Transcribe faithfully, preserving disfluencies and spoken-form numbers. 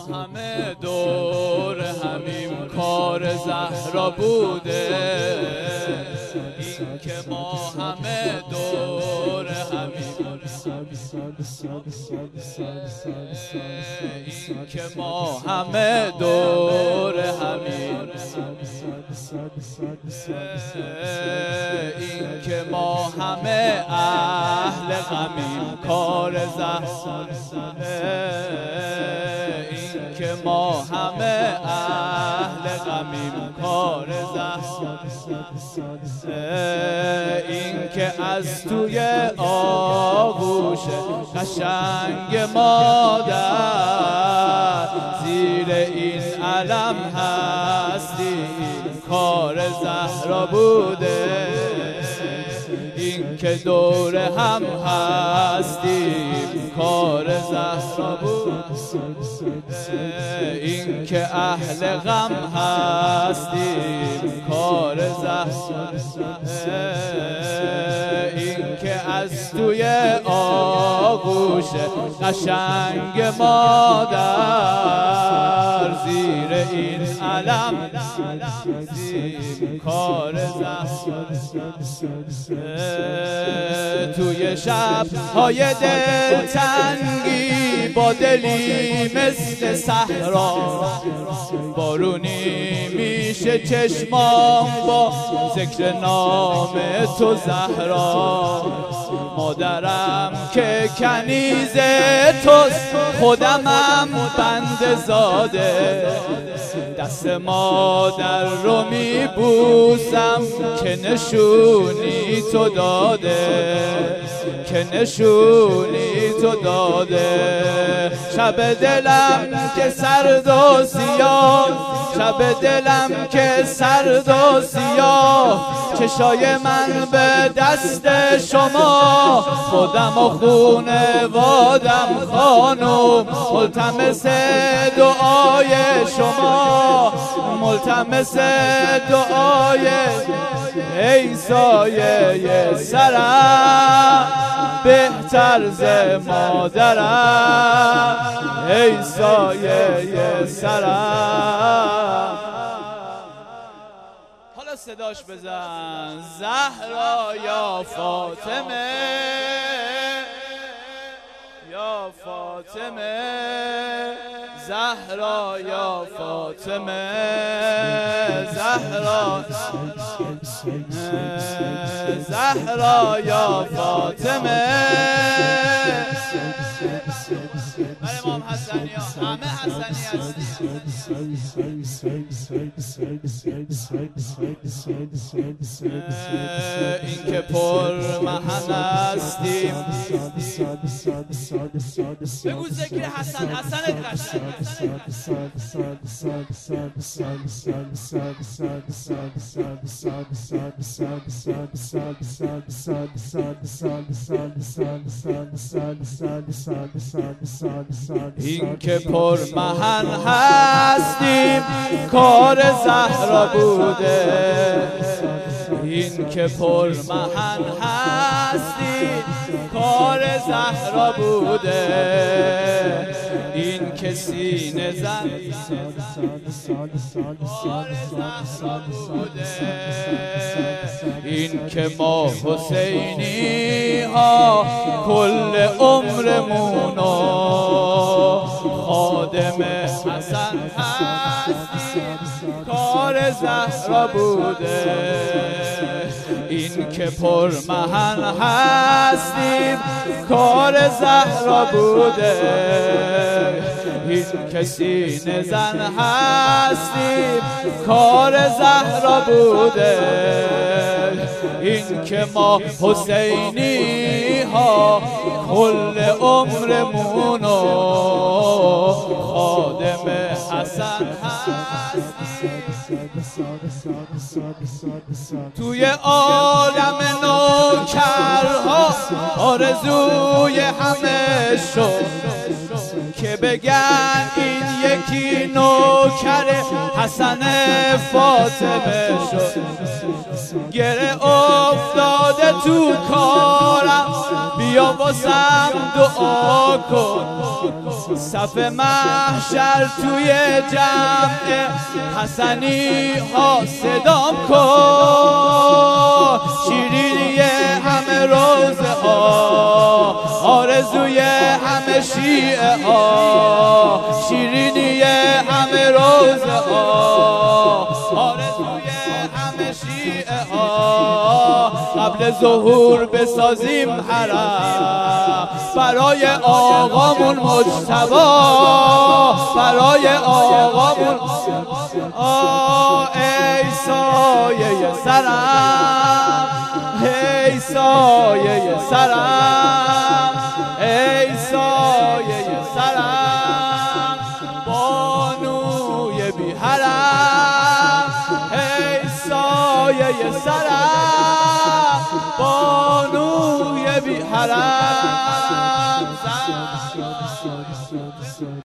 همه دور همیم کار زهرا بوده، این که ما همه دور همیم، این که ما همه دور همیم، این که ما همه اهل غمیم کار زهرا، این که ما همه اهل غمیم کار زهرا، این که از توی آغوش قشنگ مادر زیر این علم هستیم کار زهرا بوده، این که دور هم هستیم کار زهرا بوده، این که اهل غم هستیم کار زهرا، این که از توی آغوش قشنگ مادر زیر این علم هستیم کار زهرا، توی شب های دلتنگی با دلی مثل صحرا بارونی میشه چشمام با ذکر نام تو زهرا، مادرم که کنیز توست خودمم بند زاده، دست مادر رو میبوسم که نشونی تو داده، که نشونی تو داده، شب دلم که سرد و سیاه، شب دلم که سرد و سیاه، چشای من به دست شما، خودم و خونوادم خانم ملتمس دعای شما، ملتمس دعای ای سایه سرم بهتر ز مادرم، ای سایه سرم. حالا صداش بزن زهرا یا فاطمه، یا فاطمه، زهرا یا فاطمه، زهرا زهرا یا فاطمه، برای امام حسنی ها همه حسنی هستیم، این که پر محن هستیم، بگو ذکر حسن، حسن قشنگ، این که پر محن هستیم کار زهرا بوده، این که پر محن هستیم کار زهرا بوده، این که سینه زن کار زهرا بوده، این که ما حسینی ها کل عمرمونو خادم حسن هستیم کار زهرا بوده، این که پر محن هستیم کار زهرا بوده، این که سینه زن هستیم کار زهرا بوده، این که ما حسینی ها کل عمرمونو خادم حسن هستیم، توی عالم نوکرها آرزوی همه شد که بگن این یک یکی نوکر حسن فاطمه شد گره افتاده تو کارم بیا واسم دعا کن صف محشر توی جمع حسنی ها صدام کن شیرینی همه روزه ها آرزوی همه شیعه ها شیرینی همه روزه ها آرزوی همه شیعه ها قبل ظهور بسازیم حرم برای آقامون مجتبی برای آقامون آه ای سایه سرم ای سایه سرم ای سایه سرم بانوی بی حرم ای سایه سرم بانوی بی حرم